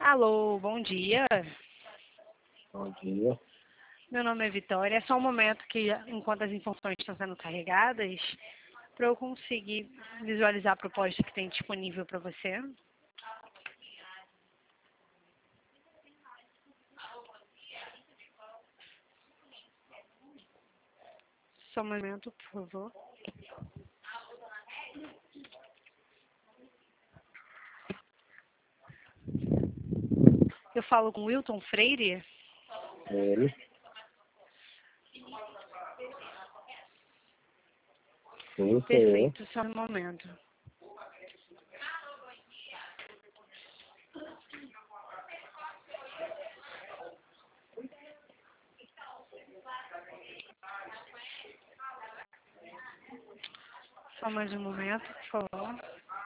Alô, bom dia. Bom dia. Meu nome é Vitória. É só um momento que, enquanto as informações estão sendo carregadas, para eu conseguir visualizar a proposta que tem disponível para você. Só um momento, por favor. Eu falo com Wilton Freire. Ele. Sim, sou eu. Perfeito, só um momento. Só mais um momento, por favor.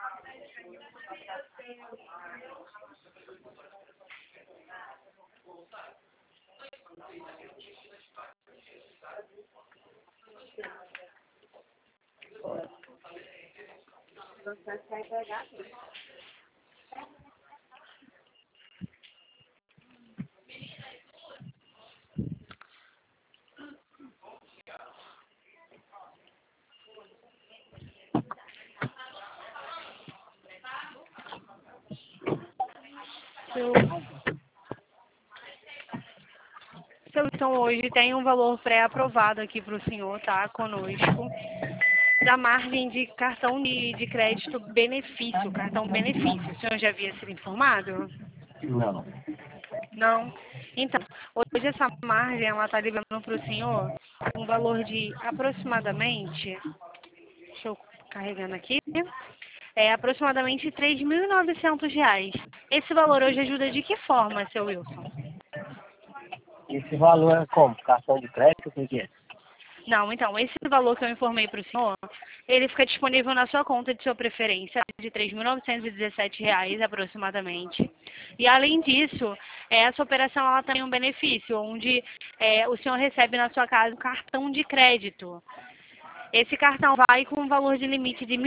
Seu Wilton, hoje tem um valor pré-aprovado aqui para o senhor, tá? Conosco. Da margem de cartão de crédito benefício, cartão benefício. O senhor já havia sido informado? Não. Não? Então, hoje essa margem, ela está liberando para o senhor um valor de aproximadamente, deixa eu carregando aqui, aproximadamente R$ 3.900. Esse valor hoje ajuda de que forma, seu Wilson? Esse valor é como? Cartão de crédito? O que é? Não, então, esse valor que eu informei para o senhor, ele fica disponível na sua conta de sua preferência, de R$ 3.917 aproximadamente. E, além disso, essa operação ela tem um benefício, onde o senhor recebe na sua casa um cartão de crédito. Esse cartão vai com um valor de limite de R$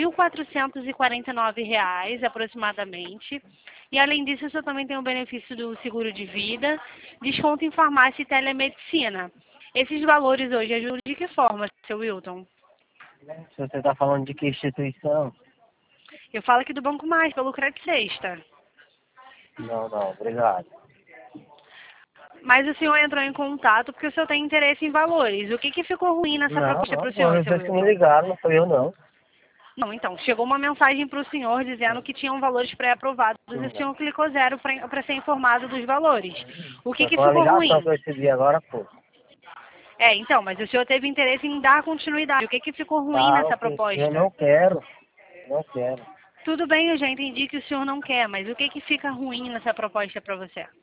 1.449 aproximadamente. E, além disso, o senhor também tem o benefício do seguro de vida, desconto em farmácia e telemedicina. Esses valores hoje ajudam de que forma, seu Wilton? Se você está falando de que instituição? Eu falo aqui do Banco Mais, pelo Crédito Sexta. Não, obrigado. Mas o senhor entrou em contato porque o senhor tem interesse em valores. O que ficou ruim nessa proposta para o senhor, Foram seu vocês que me Wilton? ligaram, não foi eu não. Não, então, chegou uma mensagem para o senhor dizendo que tinham valores pré-aprovados e o senhor clicou 0 para ser informado dos valores. O Foi que uma ficou ligação ruim? que eu recebi agora, pô. Então, mas o senhor teve interesse em dar continuidade. O que ficou ruim Tá, nessa ok. Eu proposta? não quero. Não quero. Tudo bem, eu já entendi que o senhor não quer, mas o que fica ruim nessa proposta para você?